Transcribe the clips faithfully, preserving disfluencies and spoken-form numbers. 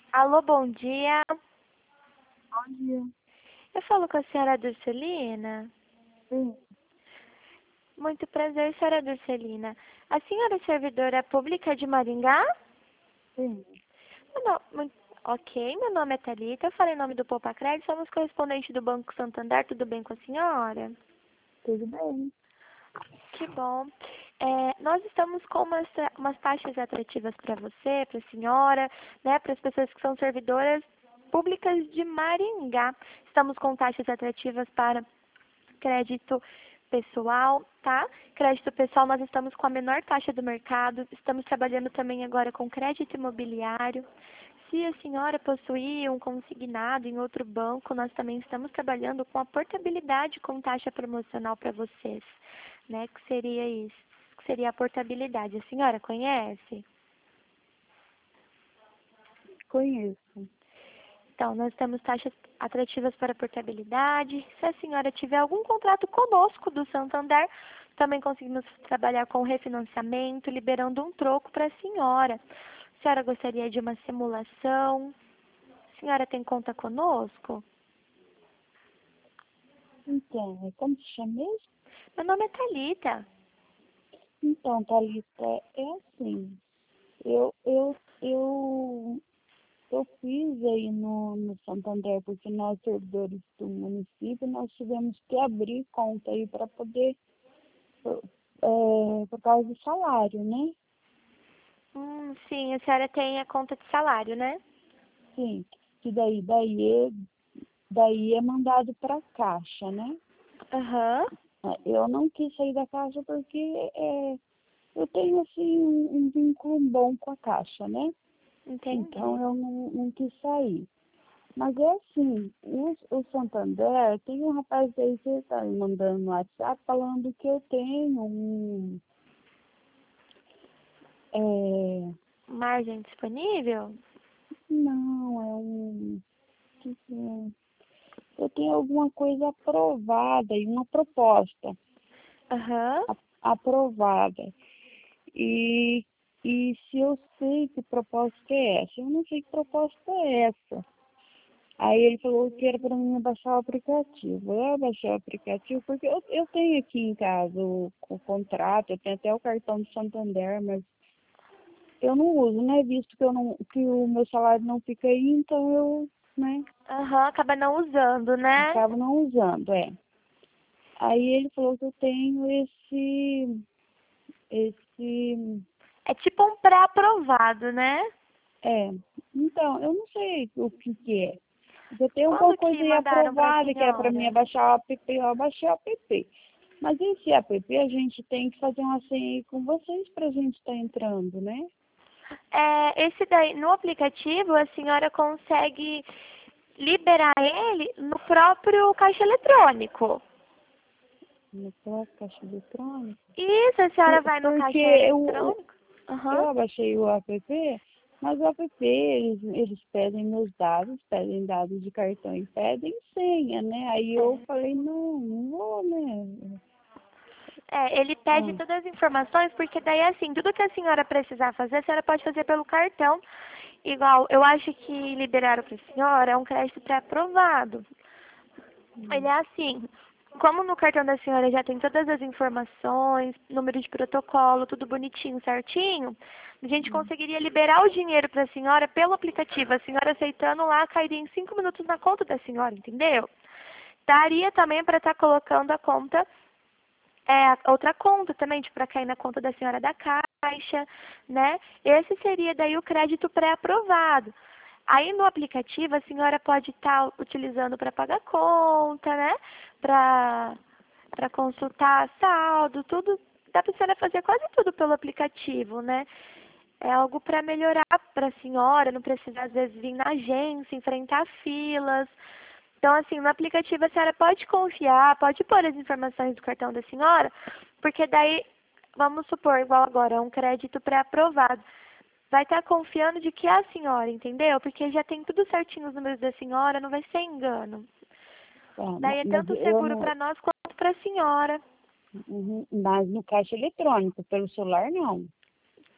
Alô, bom dia. Bom dia. Eu falo com a senhora Durcelina. Sim, Muito prazer, senhora Durcelina. A senhora é servidora pública de Maringá? sim, Meu no- mui- Ok, meu nome é Thalita, eu falei em nome do Poupa Crédito, somos correspondentes do Banco Santander, tudo bem com a senhora? tudo bem. Que bom. É, nós estamos com umas, umas taxas atrativas para você, para a senhora, né, para as pessoas que são servidoras públicas de Maringá. Estamos com taxas atrativas para crédito pessoal, tá? Crédito pessoal, nós estamos com a menor taxa do mercado, estamos trabalhando também agora com crédito imobiliário. Se a senhora possuir um consignado em outro banco, nós também estamos trabalhando com a portabilidade com taxa promocional para vocês, né? Que seria isso, que seria a portabilidade. A senhora conhece? Conheço. Então, nós temos taxas atrativas para portabilidade. Se a senhora tiver algum contrato conosco do Santander, também conseguimos trabalhar com refinanciamento, liberando um troco para a senhora. A senhora gostaria de uma simulação? A senhora tem conta conosco? Então, é como se chama mesmo? Meu nome é Thalita. Então, Thalita, é assim. Eu, eu, eu, eu fiz aí no, no Santander, porque nós, servidores do município, nós tivemos que abrir conta aí para poder, é, por causa do salário, né? Hum, sim, a senhora tem a conta de salário, né? Sim, que daí, daí, é, daí é mandado para a Caixa, né? Aham, É, eu não quis sair da Caixa porque é, eu tenho, assim, um, um vínculo bom com a Caixa, né? Então, entendi. eu não, não quis sair. Mas é assim, o, o Santander, tem um rapaz aí que está me mandando no WhatsApp falando que eu tenho um... É, Margem disponível? não, é um... que que é? Eu tenho alguma coisa aprovada e uma proposta Aham. a- aprovada. E, e se eu sei que proposta é essa? Eu não sei que proposta é essa. Aí ele falou que era para mim baixar o aplicativo. Eu baixei o aplicativo porque eu, eu tenho aqui em casa o, o contrato, eu tenho até o cartão do Santander, mas eu não uso, né? Visto que, eu não, que o meu salário não fica aí, então eu, né, Aham, acaba não usando, né? acabo não usando, é. Aí ele falou que eu tenho esse, esse, É tipo um pré-aprovado, né? é. Então, eu não sei o que que é. Eu tenho alguma Quando coisa que aí mandaram pra aprovada que é para mim senhora? abaixar o app, eu abaixei o app. Mas esse app a gente tem que fazer uma senha aí com vocês para a gente estar entrando, né? É, esse daí, no aplicativo, a senhora consegue liberar ele no próprio caixa eletrônico. No próprio caixa eletrônico. Isso, a Por- senhora vai no Porque caixa eu, o- eletrônico. Aham. eu abaixei o app, mas o app, eles, eles pedem meus dados, pedem dados de cartão e pedem senha, né? Aí eu É. falei, não, não vou, né? É, ele pede Ah, todas as informações, porque daí assim, tudo que a senhora precisar fazer, a senhora pode fazer pelo cartão. Igual, eu acho que liberaram para a senhora é um crédito pré-aprovado. Ele hum, é assim, como no cartão da senhora já tem todas as informações, número de protocolo, tudo bonitinho, certinho, a gente hum, conseguiria liberar o dinheiro para a senhora pelo aplicativo. A senhora aceitando lá, cairia em cinco minutos na conta da senhora, entendeu? Daria também para estar colocando a conta, é, a outra conta também, tipo, para cair na conta da senhora da Caixa, né? Esse seria daí o crédito pré-aprovado. Aí no aplicativo a senhora pode estar utilizando para pagar conta, né? Para para consultar saldo, tudo. Dá para a senhora fazer quase tudo pelo aplicativo, né? É algo para melhorar para a senhora, não precisar às vezes vir na agência, enfrentar filas. Então, assim, no aplicativo a senhora pode confiar, pode pôr as informações do cartão da senhora, porque daí, vamos supor, igual agora, é um crédito pré-aprovado. Vai estar confiando de que é a senhora, entendeu? Porque já tem tudo certinho os números da senhora, não vai ser engano. tá, ma- Daí é mas tanto eu seguro não, para nós quanto para a senhora. uhum, mas no caixa eletrônico, pelo celular não.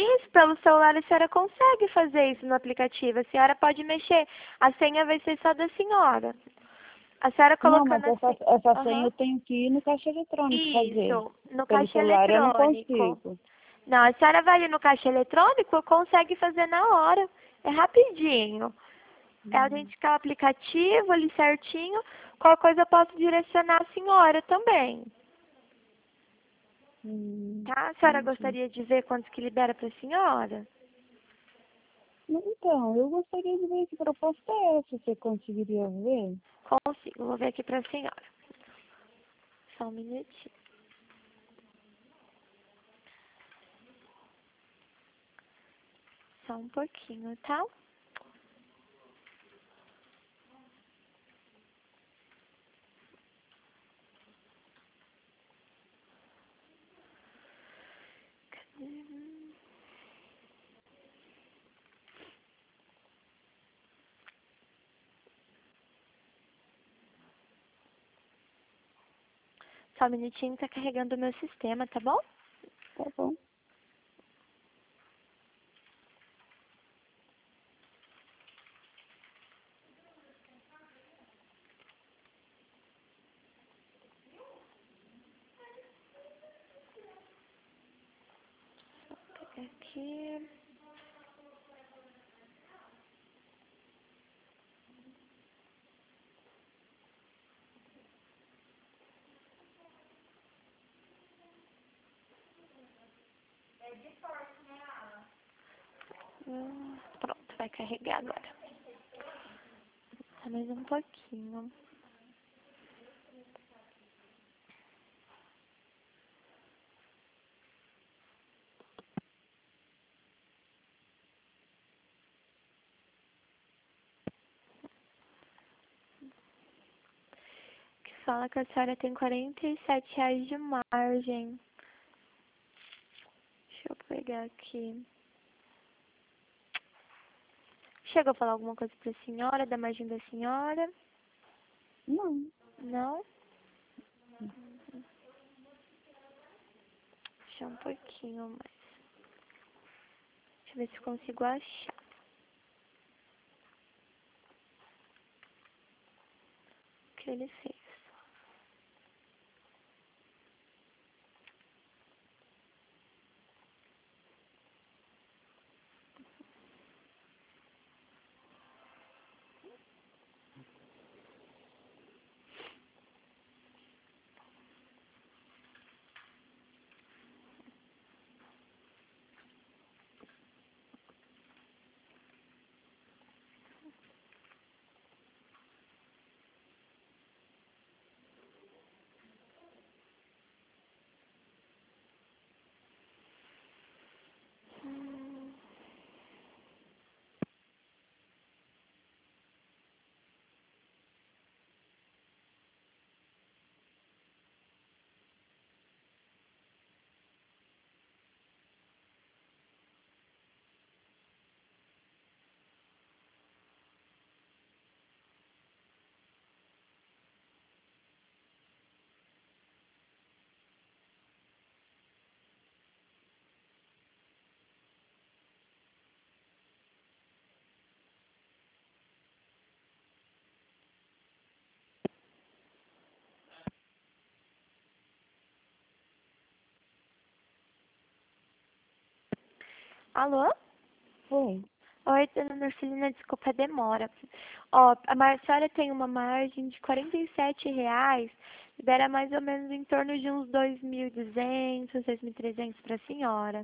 Isso, pelo celular a senhora consegue fazer isso no aplicativo. A senhora pode mexer. A senha vai ser só da senhora. A senhora Não, mas colocando a essa, senha... essa senha Aham. eu tenho que ir no caixa eletrônico fazer. Isso, no Pelo caixa celular eu não eletrônico. consigo. Não, a senhora vai ali no caixa eletrônico, consegue fazer na hora. É rapidinho. É autenticar o aplicativo ali certinho. Qualquer coisa eu posso direcionar a senhora também. Hum, Tá? A senhora entendi. gostaria de ver quantos que libera para a senhora? Então, eu gostaria de ver que proposta é essa, você conseguiria ver? Consigo, vou ver aqui para a senhora. Só um minutinho. Só um pouquinho, tá? Hum, Só um minutinho, tá carregando o meu sistema, tá bom? Tá bom. Vou pegar aqui. Hum, Pronto, vai carregar agora. Tá mais um pouquinho. Que fala que a senhora tem quarenta e sete reais de margem. Deixa eu pegar aqui. Chegou a falar alguma coisa pra senhora, da margem da senhora? Não. Não? Deixa um pouquinho mais. Deixa eu ver se eu consigo achar. O que ele fez. Hum. Alô? Foi. Oi, dona Norcelina, desculpa a demora. Ó, a mar- a senhora tem uma margem de quarenta e sete reais, libera mais ou menos em torno de uns dois mil e duzentos, dois mil e trezentos para a senhora.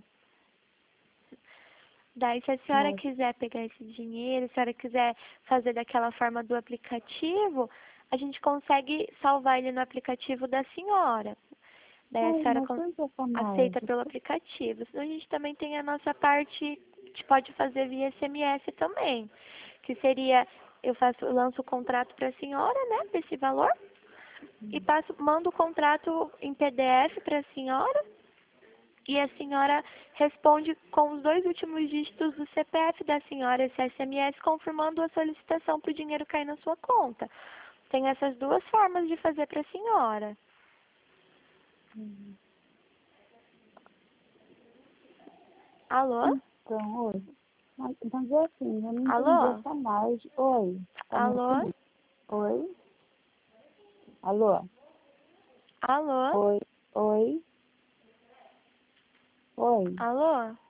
Daí, se a senhora Mas, quiser pegar esse dinheiro, se a senhora quiser fazer daquela forma do aplicativo, a gente consegue salvar ele no aplicativo da senhora. Daí a ai, senhora mas cons- por que essa aceita margem? pelo aplicativo. Senão a gente também tem a nossa parte que a gente pode fazer via S M S também. Que seria, eu faço, eu lanço o contrato para a senhora, né, desse valor, e passo, mando o contrato em P D F para a senhora, e a senhora responde com os dois últimos dígitos do C P F da senhora, esse S M S, confirmando a solicitação para o dinheiro cair na sua conta. Tem essas duas formas de fazer para a senhora. Hum. Alô? Então, oi. Mas, mas é assim, eu não Alô? entendi essa margem. Oi. Tá me Alô? ouvindo? Oi? Alô? Alô? Oi? Oi? Oi? Alô?